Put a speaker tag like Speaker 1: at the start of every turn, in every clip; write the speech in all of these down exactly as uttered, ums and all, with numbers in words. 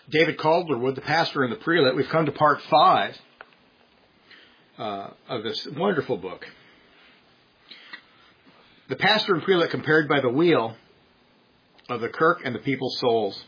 Speaker 1: David Calderwood, the pastor and the prelate. We've come to part five uh, of this wonderful book. The pastor and prelate compared by the wheel of the kirk and the people's souls.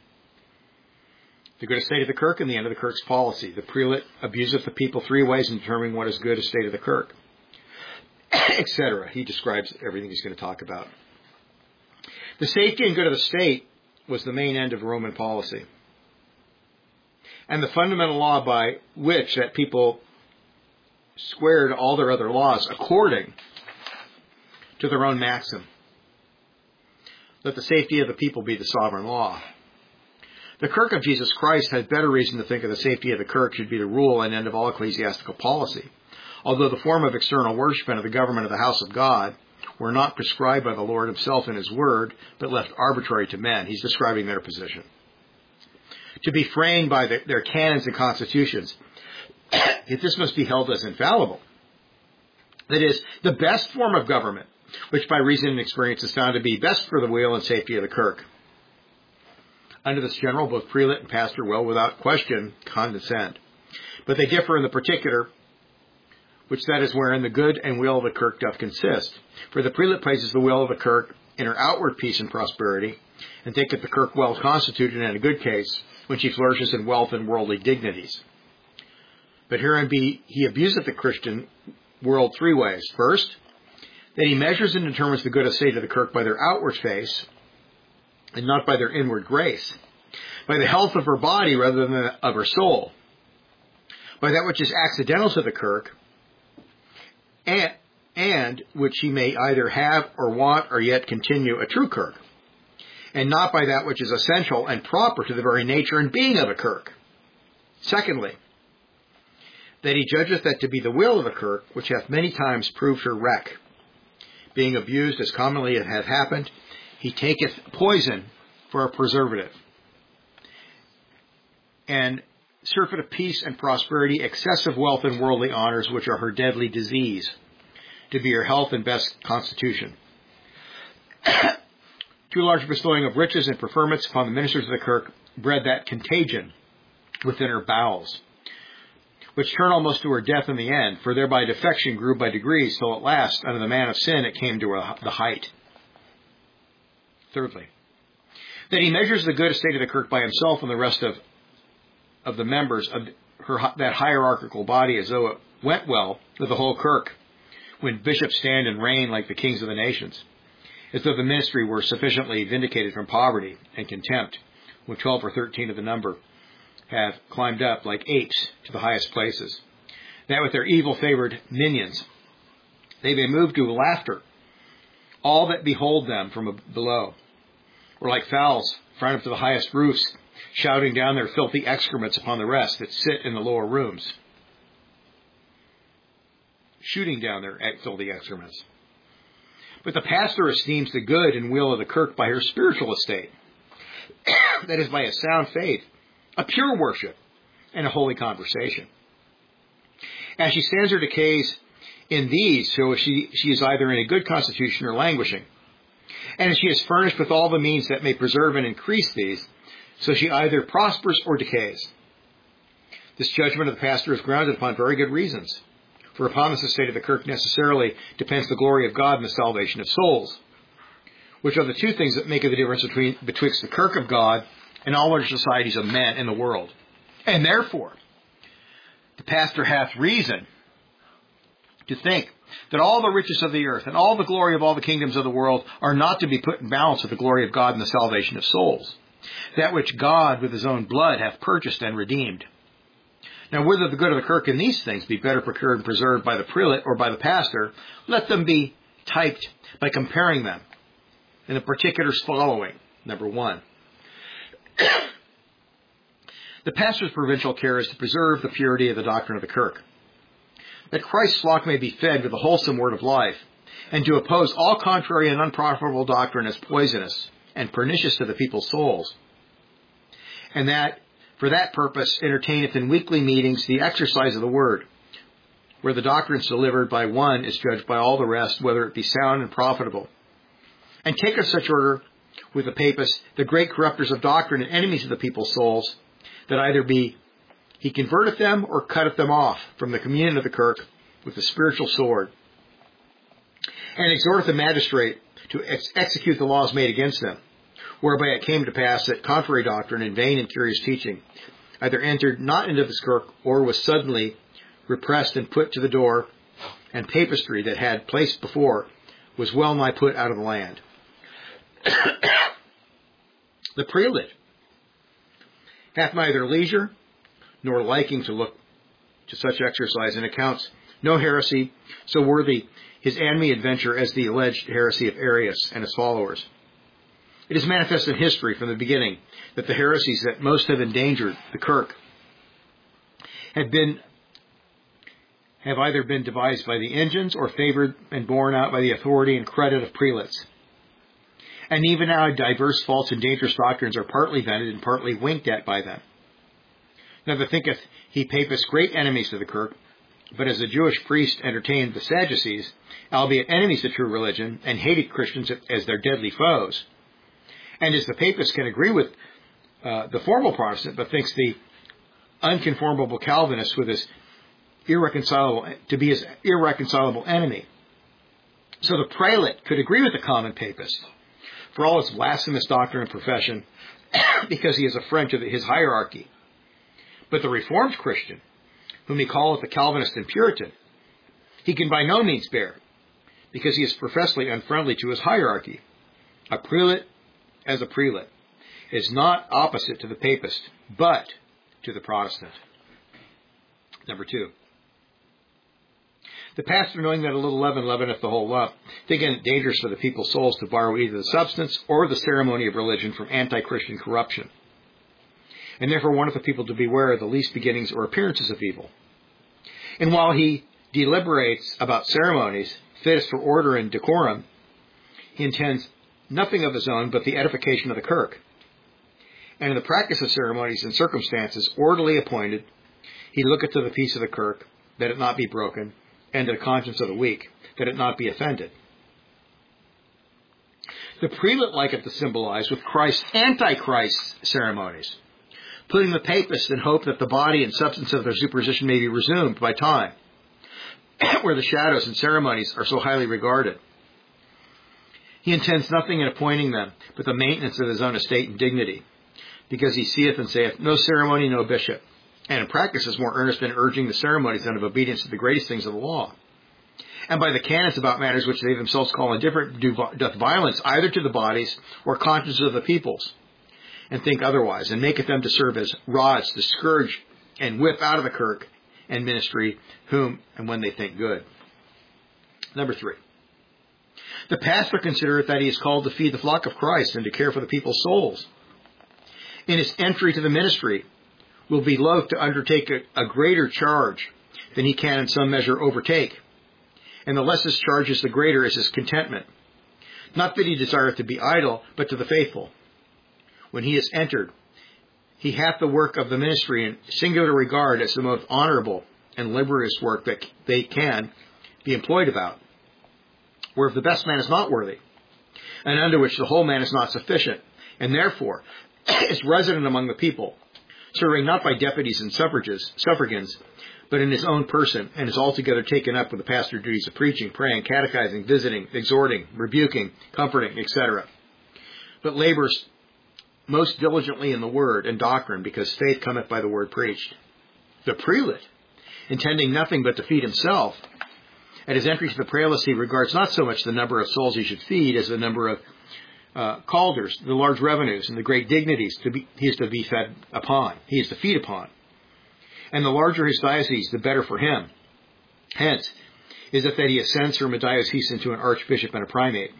Speaker 1: The good estate of the kirk and the end of the kirk's policy. The prelate abuseth the people three ways in determining what is good estate of the kirk, et cetera. He describes everything he's going to talk about. The safety and good of the state was the main end of Roman policy, and the fundamental law by which that people squared all their other laws according to their own maxim. Let the safety of the people be the sovereign law. The kirk of Jesus Christ had better reason to think of the safety of the kirk should be the rule and end of all ecclesiastical policy, although the form of external worship and of the government of the house of God were not prescribed by the Lord himself in his word, but left arbitrary to men. He's describing their position. To be framed by the, their canons and constitutions, yet this must be held as infallible. That is, the best form of government, which by reason and experience is found to be best for the weal and safety of the kirk. Under this general, both prelate and pastor will, without question, condescend. But they differ in the particular, which that is wherein the good and will of the kirk doth consist. For the prelate places the will of the kirk in her outward peace and prosperity, and thinketh the kirk well constituted and in a good case, when she flourishes in wealth and worldly dignities. But herein be he abuseth the Christian world three ways. First, that he measures and determines the good estate of the kirk by their outward face, and not by their inward grace, by the health of her body rather than of her soul, by that which is accidental to the kirk, and, and which she may either have or want or yet continue a true kirk, and not by that which is essential and proper to the very nature and being of a kirk. Secondly, that he judgeth that to be the will of the kirk, which hath many times proved her wreck, being abused as commonly it hath happened, he taketh poison for a preservative, and surfeit of peace and prosperity, excessive wealth and worldly honors, which are her deadly disease, to be her health and best constitution. Too large bestowing of riches and preferments upon the ministers of the kirk bred that contagion within her bowels, which turned almost to her death in the end, for thereby defection grew by degrees, till at last, under the man of sin, it came to a, the height. Thirdly, that he measures the good estate of the kirk by himself and the rest of, of the members of her that hierarchical body, as though it went well with the whole kirk, when bishops stand and reign like the kings of the nations, as though the ministry were sufficiently vindicated from poverty and contempt, when twelve or thirteen of the number have climbed up like apes to the highest places, that with their evil-favored minions they may move to laughter all that behold them from below, or like fowls flying up to the highest roofs, shouting down their filthy excrements upon the rest that sit in the lower rooms, shooting down their filthy excrements. But the pastor esteems the good and will of the kirk by her spiritual estate, that is, by a sound faith, a pure worship, and a holy conversation. As she stands her decays in these, so she, she is either in a good constitution or languishing. And as she is furnished with all the means that may preserve and increase these, so she either prospers or decays. This judgment of the pastor is grounded upon very good reasons. For upon this estate of the kirk necessarily depends the glory of God and the salvation of souls, which are the two things that make the difference between betwixt the kirk of God and all other societies of men in the world. And therefore, the pastor hath reason to think that all the riches of the earth and all the glory of all the kingdoms of the world are not to be put in balance with the glory of God and the salvation of souls, that which God with his own blood hath purchased and redeemed. Now, whether the good of the kirk in these things be better procured and preserved by the prelate or by the pastor, let them be typed by comparing them in the particulars following. Number one, the pastor's provincial care is to preserve the purity of the doctrine of the kirk, that Christ's flock may be fed with the wholesome word of life, and to oppose all contrary and unprofitable doctrine as poisonous and pernicious to the people's souls, and that for that purpose entertaineth in weekly meetings the exercise of the word, where the doctrines delivered by one is judged by all the rest, whether it be sound and profitable. And taketh such order with the papists, the great corrupters of doctrine and enemies of the people's souls, that either be he converteth them or cutteth them off from the communion of the kirk with the spiritual sword, and exhorteth the magistrate to ex- execute the laws made against them, whereby it came to pass that contrary doctrine and vain and curious teaching either entered not into this kirk, or was suddenly repressed and put to the door, and papistry that had place before was well nigh put out of the land. The prelate hath neither leisure nor liking to look to such exercise, and accounts no heresy so worthy his enemy adventure as the alleged heresy of Arius and his followers. It is manifest in history from the beginning that the heresies that most have endangered the kirk have been have either been devised by the engines or favored and borne out by the authority and credit of prelates. And even now diverse false and dangerous doctrines are partly vented and partly winked at by them. Neither thinketh he papists great enemies to the kirk, but as the Jewish priest entertained the Sadducees, albeit enemies to true religion, and hated Christians as their deadly foes. And as the papist can agree with uh, the formal Protestant, but thinks the unconformable Calvinist with his irreconcilable to be his irreconcilable enemy. So the prelate could agree with the common papist for all his blasphemous doctrine and profession, because he is a friend to his hierarchy. But the Reformed Christian, whom he calleth the Calvinist and Puritan, he can by no means bear, because he is professedly unfriendly to his hierarchy. A prelate, as a prelate, is not opposite to the papist, but to the Protestant. Number two. The pastor, knowing that a little leaven leaveneth the whole lump, thinking it dangerous for the people's souls to borrow either the substance or the ceremony of religion from anti-Christian corruption, and therefore warneth the people to beware of the least beginnings or appearances of evil. And while he deliberates about ceremonies fittest for order and decorum, he intends nothing of his own but the edification of the kirk. And in the practice of ceremonies and circumstances orderly appointed, he looketh to the peace of the kirk, that it not be broken, and to the conscience of the weak, that it not be offended. The prelate liketh to symbolize with Christ's antichrist ceremonies, putting the papists in hope that the body and substance of their superstition may be resumed by time, where the shadows and ceremonies are so highly regarded. He intends nothing in appointing them but the maintenance of his own estate and dignity, because he seeth and saith, no ceremony, no bishop, and in practice is more earnest in urging the ceremonies than of obedience to the greatest things of the law. And by the canons about matters which they themselves call indifferent, do, doth violence either to the bodies or consciences of the peoples, and think otherwise, and maketh them to serve as rods to scourge and whip out of the kirk and ministry whom and when they think good. Number three. The pastor considereth that he is called to feed the flock of Christ and to care for the people's souls. In his entry to the ministry, will be loath to undertake a, a greater charge than he can in some measure overtake. And the less his charge is, the greater is his contentment. Not that he desireth to be idle, but to the faithful. When he is entered, he hath the work of the ministry in singular regard as the most honorable and laborious work that they can be employed about, where if the best man is not worthy, and under which the whole man is not sufficient, and therefore is resident among the people, serving not by deputies and suffrages, suffragans, but in his own person, and is altogether taken up with the pastoral duties of preaching, praying, catechizing, visiting, exhorting, rebuking, comforting, et cetera, but labors most diligently in the word and doctrine, because faith cometh by the word preached. The prelate, intending nothing but to feed himself, at his entry to the prelacy regards not so much the number of souls he should feed as the number of uh, calders, the large revenues, and the great dignities to be, he is to be fed upon, he is to feed upon. And the larger his diocese, the better for him. Hence, is it that he ascends from a diocese into an archbishop and a primate.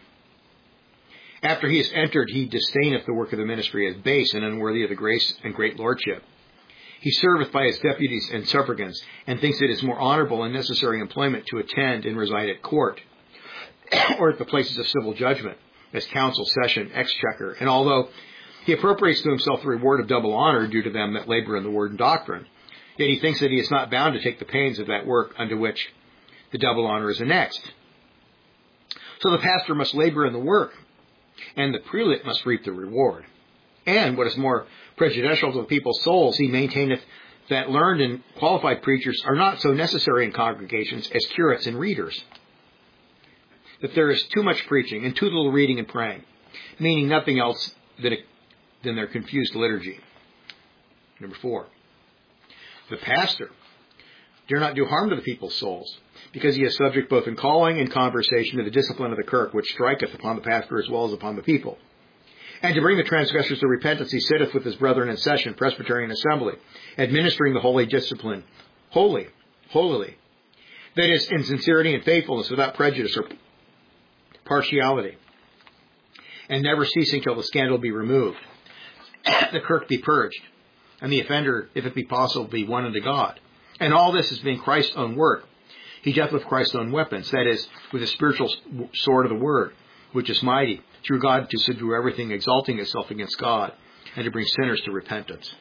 Speaker 1: After he is entered, he disdaineth the work of the ministry as base and unworthy of the grace and great lordship. He serveth by his deputies and suffragans, and thinks it is more honorable and necessary employment to attend and reside at court, or at the places of civil judgment, as council, session, exchequer. And although he appropriates to himself the reward of double honor due to them that labor in the word and doctrine, yet he thinks that he is not bound to take the pains of that work unto which the double honor is annexed. So the pastor must labor in the work, and the prelate must reap the reward. And what is more prejudicial to the people's souls, he maintaineth that learned and qualified preachers are not so necessary in congregations as curates and readers. That there is too much preaching and too little reading and praying, meaning nothing else than, a, than their confused liturgy. Number four, the pastor dare not do harm to the people's souls, because he is subject both in calling and conversation to the discipline of the kirk, which striketh upon the pastor as well as upon the people. And to bring the transgressors to repentance, he sitteth with his brethren in session, Presbyterian assembly, administering the holy discipline, holy, holily. That is, in sincerity and faithfulness, without prejudice or partiality, and never ceasing till the scandal be removed, the kirk be purged, and the offender, if it be possible, be won unto God. And all this is being Christ's own work. He doth with Christ's own weapons, that is, with the spiritual sword of the word, which is mighty, through God to subdue everything exalting itself against God, and to bring sinners to repentance.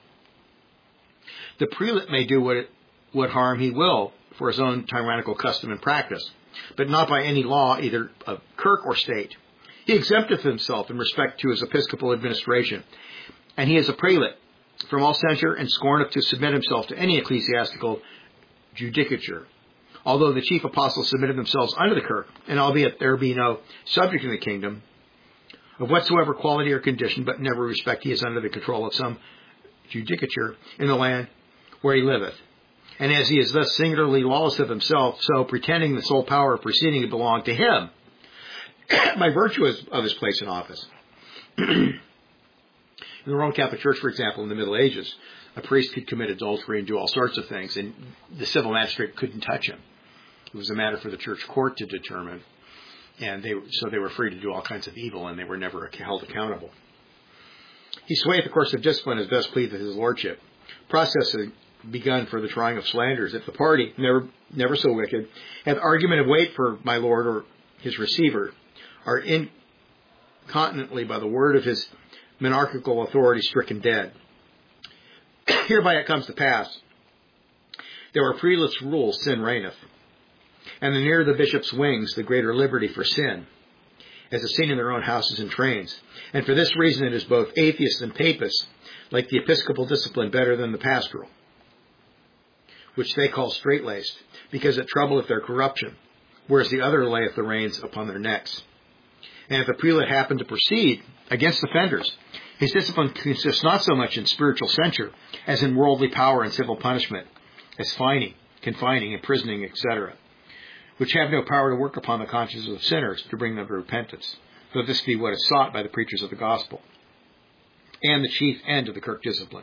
Speaker 1: The prelate may do what, it, what harm he will for his own tyrannical custom and practice, but not by any law, either of kirk or state. He exempteth himself in respect to his episcopal administration, and he is a prelate from all censure, and scorneth to submit himself to any ecclesiastical judicature. Although the chief apostles submitted themselves unto the kirk, and albeit there be no subject in the kingdom, of whatsoever quality or condition, but in every respect he is under the control of some judicature in the land where he liveth. And as he is thus singularly lawless of himself, so pretending the sole power of proceeding to belong to him, by virtue of his place in office. In the Roman Catholic Church, for example, in the Middle Ages, a priest could commit adultery and do all sorts of things, and the civil magistrate couldn't touch him. It was a matter for the church court to determine, and they so they were free to do all kinds of evil, and they were never held accountable. He swayeth the course of discipline as best pleaseth his lordship. Process had begun for the trying of slanders. If the party, never never so wicked, hath argument of weight for my lord or his receiver, are incontinently by the word of his monarchical authority stricken dead. Hereby it comes to pass, there are prelates' rules, sin reigneth. And the nearer the bishop's wings, the greater liberty for sin, as is seen in their own houses and trains. And for this reason it is both atheists and papists like the episcopal discipline better than the pastoral, which they call straight-laced, because it troubleth their corruption, whereas the other layeth the reins upon their necks. And if the prelate happen to proceed against offenders, his discipline consists not so much in spiritual censure as in worldly power and civil punishment, as fining, confining, imprisoning, et cetera, which have no power to work upon the consciences of sinners to bring them to repentance, though this be what is sought by the preachers of the gospel, and the chief end of the kirk discipline.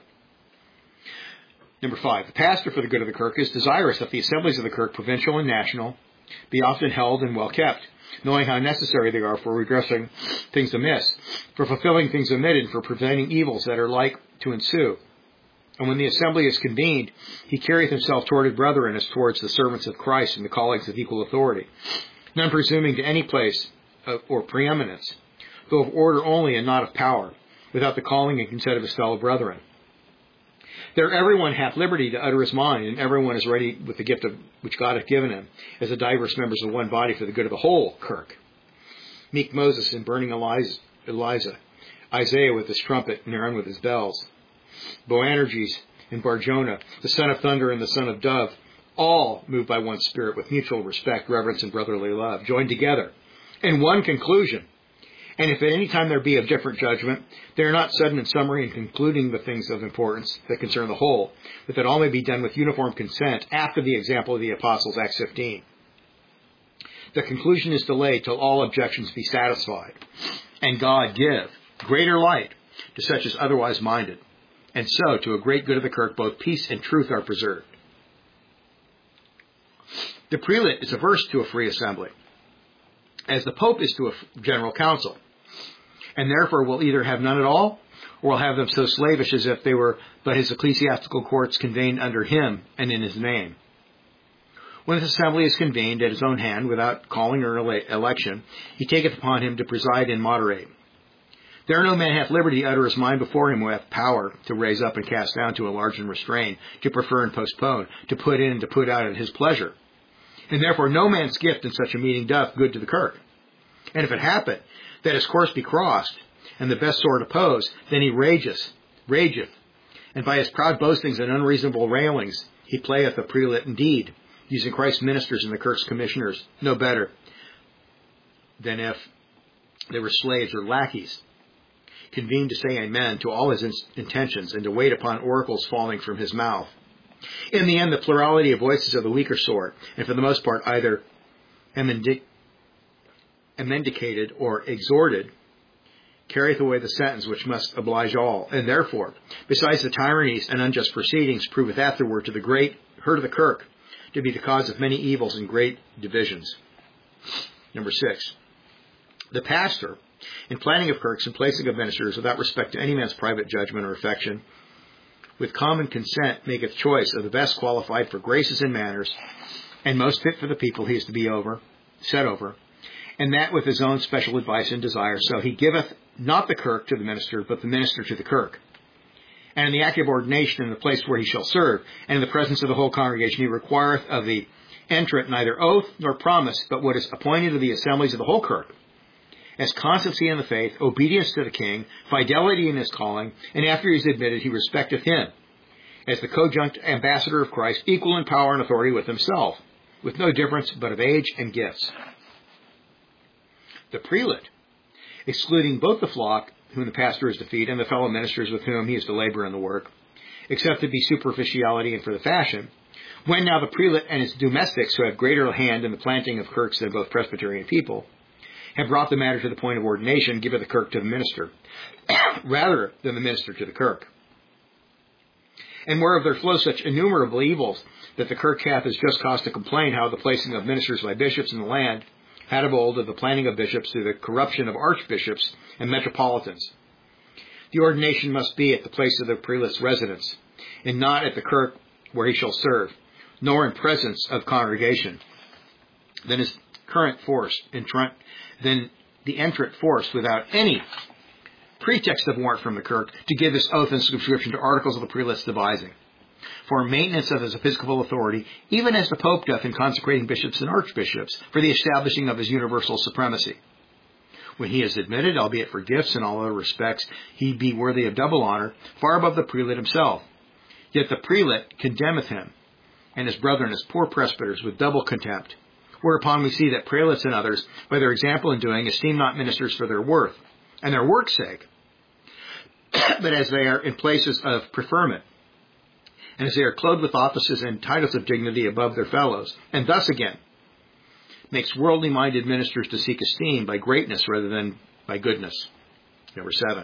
Speaker 1: Number five, the pastor for the good of the kirk is desirous that the assemblies of the kirk, provincial and national, be often held and well kept, knowing how necessary they are for redressing things amiss, for fulfilling things omitted, and for preventing evils that are like to ensue. And when the assembly is convened, he carrieth himself toward his brethren as towards the servants of Christ and the callings of equal authority, none presuming to any place of, or preeminence, though of order only and not of power, without the calling and consent of his fellow brethren. There everyone hath liberty to utter his mind, and everyone is ready with the gift of which God hath given him, as the diverse members of one body for the good of the whole kirk. Meek Moses and burning Eliza, Eliza, Isaiah with his trumpet, and Aaron with his bells, Boanerges and Barjona, the son of thunder and the son of dove, all moved by one spirit with mutual respect, reverence, and brotherly love, joined together in one conclusion. And if at any time there be of different judgment, they are not sudden in summary in concluding the things of importance that concern the whole, but that all may be done with uniform consent after the example of the apostles, Acts fifteen. The conclusion is delayed till all objections be satisfied, and God give greater light to such as otherwise minded, and so to a great good of the kirk both peace and truth are preserved. The prelate is averse to a free assembly, as the Pope is to a general council, and therefore will either have none at all, or will have them so slavish as if they were but his ecclesiastical courts convened under him and in his name. When this assembly is convened at his own hand, without calling or ele- election, he taketh upon him to preside and moderate. There no man hath liberty to utter his mind before him, who hath power to raise up and cast down, to enlarge and restrain, to prefer and postpone, to put in and to put out at his pleasure. And therefore no man's gift in such a meeting doth good to the kirk. And if it happen that his course be crossed, and the best sword oppose, then he rageth, rageth, and by his proud boastings and unreasonable railings he playeth a prelate indeed, using Christ's ministers and the kirk's commissioners no better than if they were slaves or lackeys, convened to say amen to all his in- intentions and to wait upon oracles falling from his mouth. In the end, the plurality of voices of the weaker sort, and for the most part either emendic- emendicated or exhorted, carrieth away the sentence which must oblige all, and therefore, besides the tyrannies and unjust proceedings, proveth afterward to the great hurt of the kirk to be the cause of many evils and great divisions. Number six, the pastor, in planning of kirks and placing of ministers, without respect to any man's private judgment or affection, with common consent maketh choice of the best qualified for graces and manners, and most fit for the people he is to be over, set over, and that with his own special advice and desire. So he giveth not the kirk to the minister, but the minister to the kirk. And in the act of ordination in the place where he shall serve, and in the presence of the whole congregation, he requireth of the entrant neither oath nor promise, but what is appointed of the assemblies of the whole kirk, as constancy in the faith, obedience to the king, fidelity in his calling, and after he is admitted, he respecteth him, as the conjunct ambassador of Christ, equal in power and authority with himself, with no difference but of age and gifts. The prelate, excluding both the flock, whom the pastor is to feed, and the fellow ministers with whom he is to labor in the work, except it be superficiality and for the fashion, when now the prelate and his domestics, who have greater hand in the planting of kirks than both Presbyterian people, have brought the matter to the point of ordination, giveth the kirk to the minister, rather than the minister to the kirk. And whereof there flow such innumerable evils, that the kirk hath as just cause to complain how the placing of ministers by bishops in the land had of old of the planting of bishops through the corruption of archbishops and metropolitans. The ordination must be at the place of the prelate's residence, and not at the kirk where he shall serve, nor in presence of congregation. Then his current force, entrant, then the entrant force without any pretext of warrant from the kirk to give this oath and subscription to articles of the prelate's devising, for maintenance of his episcopal authority, even as the Pope doth in consecrating bishops and archbishops, for the establishing of his universal supremacy. When he is admitted, albeit for gifts in all other respects, he be worthy of double honour, far above the prelate himself. Yet the prelate condemneth him, and his brethren as poor presbyters, with double contempt. Whereupon we see that prelates and others, by their example in doing, esteem not ministers for their worth, and their work's sake, but as they are in places of preferment, and as they are clothed with offices and titles of dignity above their fellows, and thus again makes worldly-minded ministers to seek esteem by greatness rather than by goodness. Number seven.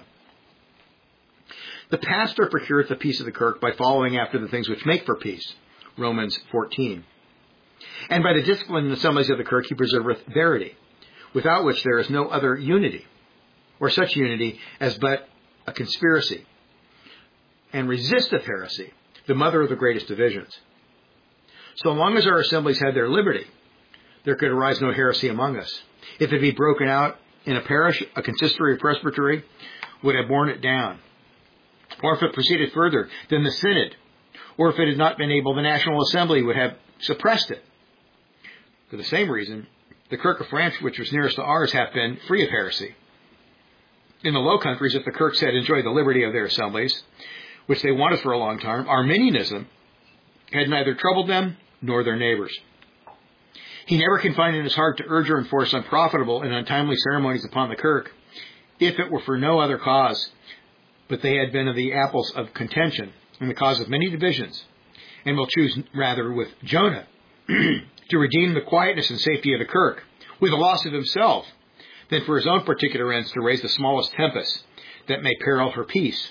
Speaker 1: The pastor procureth the peace of the kirk by following after the things which make for peace. Romans fourteen. And by the discipline and assemblies of the kirk he preserveth verity, without which there is no other unity, or such unity as but a conspiracy, and resisteth heresy, the mother of the greatest divisions. So long as our assemblies had their liberty, there could arise no heresy among us. If it be broken out in a parish, a consistory or presbytery would have borne it down. Or if it proceeded further than the synod, or if it had not been able, the National Assembly would have suppressed it. For the same reason, the Kirk of France, which was nearest to ours, hath been free of heresy. In the Low Countries, if the Kirks had enjoyed the liberty of their assemblies, which they wanted for a long time, Arminianism had neither troubled them nor their neighbors. He never can find in his heart to urge or enforce unprofitable and untimely ceremonies upon the Kirk, if it were for no other cause, but they had been of the apples of contention, and the cause of many divisions, and will choose rather with Jonah to redeem the quietness and safety of the Kirk, with the loss of himself, than for his own particular ends to raise the smallest tempest that may peril her peace.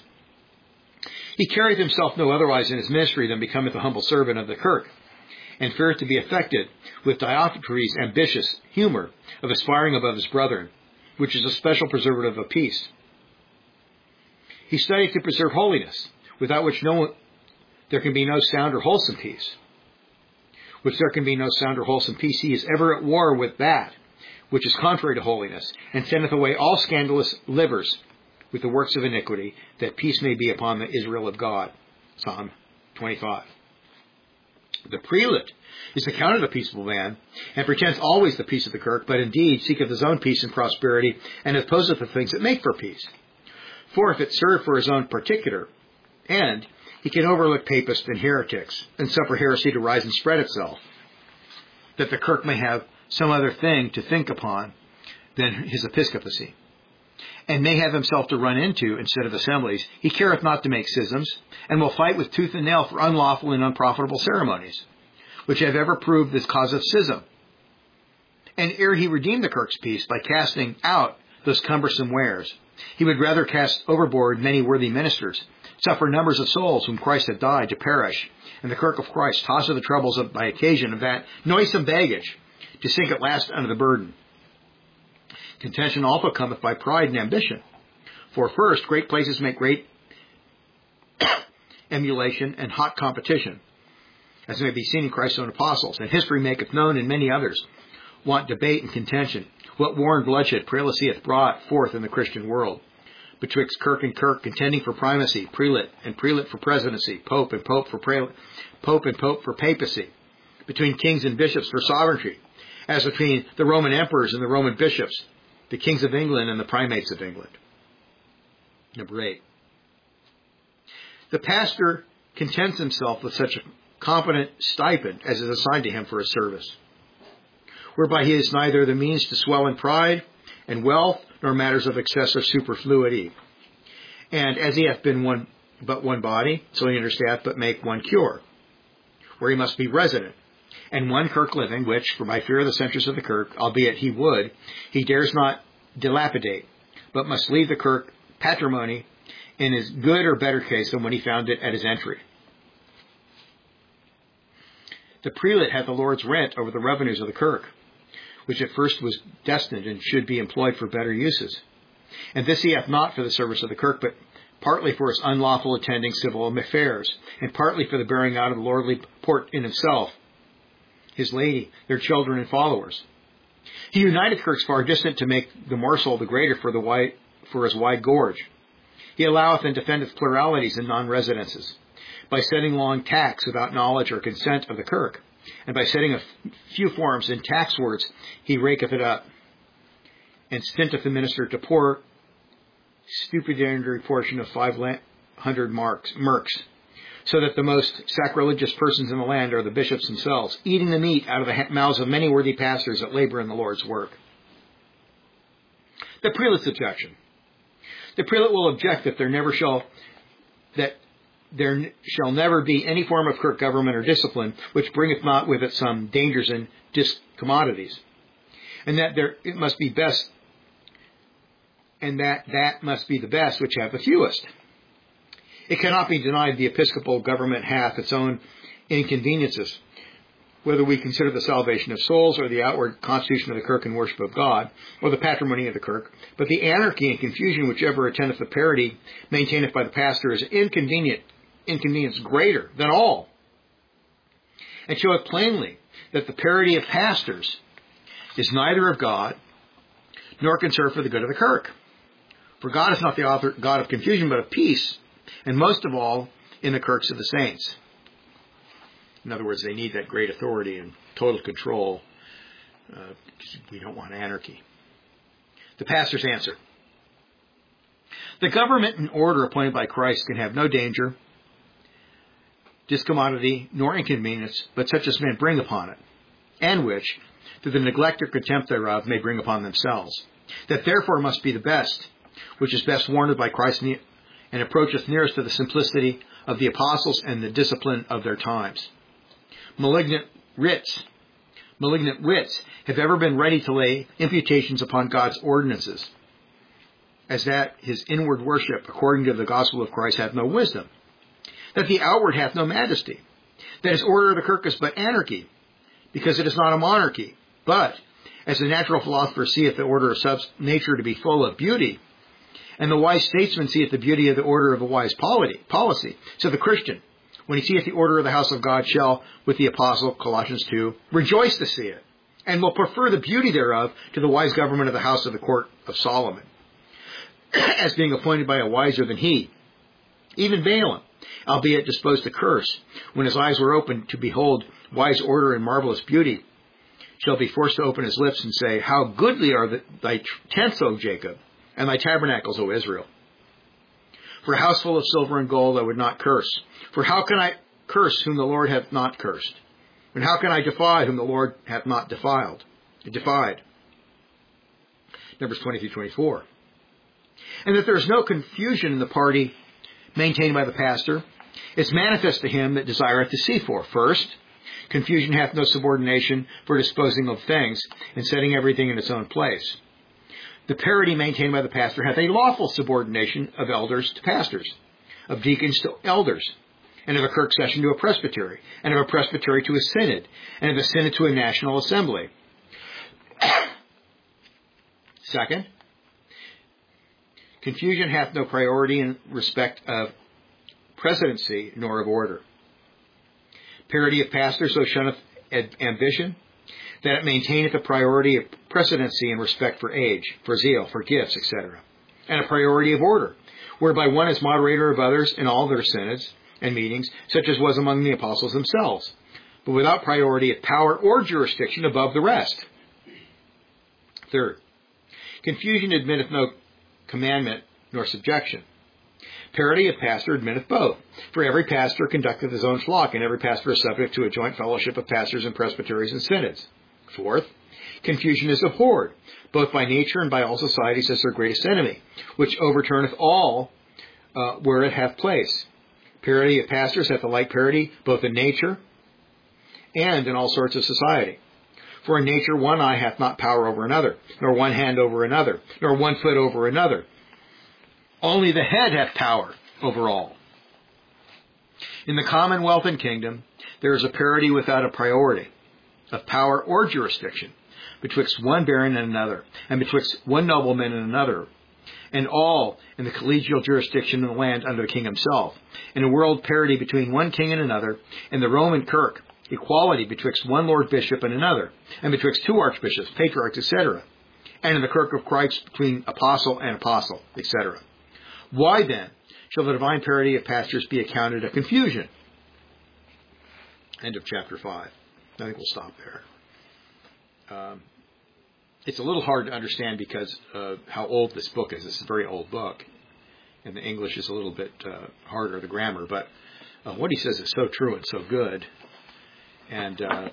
Speaker 1: He carrieth himself no otherwise in his ministry than becometh a humble servant of the Kirk, and feareth to be affected with Diotrephes' ambitious humour of aspiring above his brethren, which is a special preservative of peace. He studieth to preserve holiness, without which no there can be no sound or wholesome peace. Which there can be no sound or wholesome peace, he is ever at war with that which is contrary to holiness, and sendeth away all scandalous livers with the works of iniquity, that peace may be upon the Israel of God. Psalm twenty-five. The prelate is accounted a peaceable man, and pretends always the peace of the Kirk, but indeed seeketh his own peace and prosperity, and opposeth the things that make for peace. For if it serve for his own particular end, he can overlook papists and heretics and suffer heresy to rise and spread itself, that the kirk may have some other thing to think upon than his episcopacy, and may have himself to run into instead of assemblies. He careth not to make schisms, and will fight with tooth and nail for unlawful and unprofitable ceremonies, which have ever proved this cause of schism. And ere he redeem the kirk's peace by casting out those cumbersome wares, he would rather cast overboard many worthy ministers, suffer numbers of souls whom Christ had died to perish, and the kirk of Christ toss of the troubles of, by occasion of that noisome baggage, to sink at last under the burden. Contention also cometh by pride and ambition. For first, great places make great emulation and hot competition, as may be seen in Christ's own apostles, and history maketh known in many others, want debate and contention, what war and bloodshed prelacy hath brought forth in the Christian world, betwixt kirk and kirk, contending for primacy, prelate and prelate for presidency, pope and pope for prelate, pope and pope for papacy, between kings and bishops for sovereignty, as between the Roman emperors and the Roman bishops, the kings of England and the primates of England. Number eight. The pastor contents himself with such a competent stipend as is assigned to him for his service, whereby he is neither the means to swell in pride and wealth, nor matters of excessive superfluity. And as he hath been one but one body, so he understandeth but make one cure, where he must be resident, and one kirk living, which, for by fear of the censures of the kirk, albeit he would, he dares not dilapidate, but must leave the kirk patrimony in as good or better case than when he found it at his entry. The prelate hath the Lord's rent over the revenues of the kirk, which at first was destined and should be employed for better uses. And this he hath not for the service of the kirk, but partly for his unlawful attending civil affairs, and partly for the bearing out of the lordly port in himself, his lady, their children and followers. He uniteth kirks far distant to make the morsel the greater for the wide, for his wide gorge. He alloweth and defendeth pluralities and non-residences, by setting long tax without knowledge or consent of the kirk, and by setting a few forms in tax words, he raketh it up, and stinteth the minister to poor stupidary portion of five hundred marks, merks, so that the most sacrilegious persons in the land are the bishops themselves, eating the meat out of the mouths of many worthy pastors that labor in the Lord's work. The prelate's objection. The prelate will object that there never shall that there shall never be any form of kirk government or discipline which bringeth not with it some dangers and discommodities, and that there it must be best, and that that must be the best which have the fewest. It cannot be denied the episcopal government hath its own inconveniences, whether we consider the salvation of souls or the outward constitution of the kirk and worship of God, or the patrimony of the kirk. But the anarchy and confusion which ever attendeth the parity maintaineth by the pastor is inconvenient, inconvenience greater than all, and showeth plainly that the parity of pastors is neither of God, nor can serve for the good of the kirk. For God is not the author, God of confusion, but of peace, and most of all in the kirks of the saints. In other words, they need that great authority and total control. Uh, we don't want anarchy. The pastor's answer. The government and order appointed by Christ can have no danger, discommodity, nor inconvenience, but such as men bring upon it, and which, through the neglect or contempt thereof, may bring upon themselves. That therefore must be the best, which is best warranted by Christ and approacheth nearest to the simplicity of the apostles and the discipline of their times. Malignant writs, malignant wits have ever been ready to lay imputations upon God's ordinances, as that his inward worship, according to the gospel of Christ, hath no wisdom, that the outward hath no majesty, that his order of the kirk is but anarchy, because it is not a monarchy, but, as the natural philosopher seeth the order of sub nature to be full of beauty, and the wise statesman seeth the beauty of the order of a wise policy, so the Christian, when he seeth the order of the house of God, shall, with the apostle, Colossians two, rejoice to see it, and will prefer the beauty thereof to the wise government of the house of the court of Solomon, as being appointed by a wiser than he. Even Balaam, albeit disposed to curse, when his eyes were opened to behold wise order and marvelous beauty, shall be forced to open his lips and say, How goodly are the, thy tents, O Jacob, and thy tabernacles, O Israel. For a house full of silver and gold I would not curse. For how can I curse whom the Lord hath not cursed? And how can I defy whom the Lord hath not defiled? Defied. Numbers twenty-three twenty-four. And that there is no confusion in the party maintained by the pastor, it's manifest to him that desireth to see for. First, confusion hath no subordination for disposing of things and setting everything in its own place. The parity maintained by the pastor hath a lawful subordination of elders to pastors, of deacons to elders, and of a kirk session to a presbytery, and of a presbytery to a synod, and of a synod to a national assembly. Second, confusion hath no priority in respect of presidency nor of order. Parity of pastors so shunneth ambition, that it maintaineth a priority of precedency in respect for age, for zeal, for gifts, et cetera, and a priority of order, whereby one is moderator of others in all their synods and meetings, such as was among the apostles themselves, but without priority of power or jurisdiction above the rest. Third, confusion admitteth no commandment nor subjection. Parity of pastor admitteth both. For every pastor conducteth his own flock, and every pastor is subject to a joint fellowship of pastors and presbyteries and synods. Fourth, confusion is abhorred, both by nature and by all societies as their greatest enemy, which overturneth all uh, where it hath place. Parity of pastors hath a like parity both in nature and in all sorts of society. For in nature one eye hath not power over another, nor one hand over another, nor one foot over another. Only the head hath power over all. In the commonwealth and kingdom, there is a parity without a priority of power or jurisdiction betwixt one baron and another, and betwixt one nobleman and another, and all in the collegial jurisdiction of the land under the king himself. In a world, parity between one king and another. In the Roman kirk, equality betwixt one lord bishop and another, and betwixt two archbishops, patriarchs, et cetera. And in the kirk of Christ, between apostle and apostle, et cetera. Why then shall the divine parity of pastors be accounted a confusion? End of chapter five. I think we'll stop there. Um, it's a little hard to understand because of how old this book is. This is a very old book, and the English is a little bit uh, harder, the grammar. But uh, what he says is so true and so good. And uh,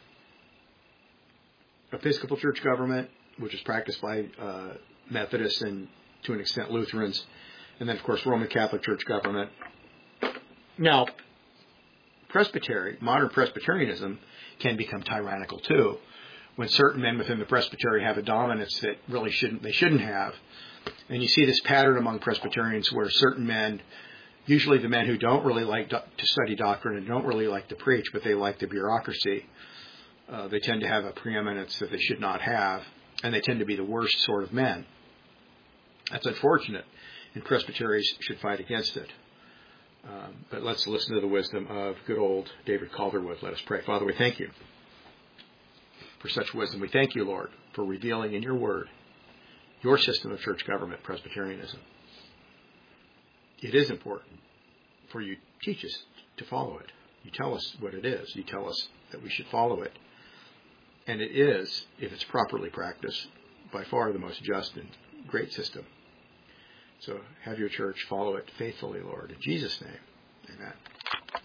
Speaker 1: Episcopal church government, which is practiced by uh, Methodists and to an extent Lutherans, and then, of course, Roman Catholic church government. Now, presbytery, modern Presbyterianism, can become tyrannical too, when certain men within the presbytery have a dominance that really shouldn't they shouldn't have. And you see this pattern among Presbyterians where certain men, usually the men who don't really like do- to study doctrine and don't really like to preach, but they like the bureaucracy, uh, they tend to have a preeminence that they should not have, and they tend to be the worst sort of men. That's unfortunate, and presbyteries should fight against it. Um, but let's listen to the wisdom of good old David Calderwood. Let us pray. Father, we thank you for such wisdom. We thank you, Lord, for revealing in your word your system of church government, Presbyterianism. It is important, for you teach us to follow it. You tell us what it is. You tell us that we should follow it. And it is, if it's properly practiced, by far the most just and great system. So have your church follow it faithfully, Lord. In Jesus' name, amen.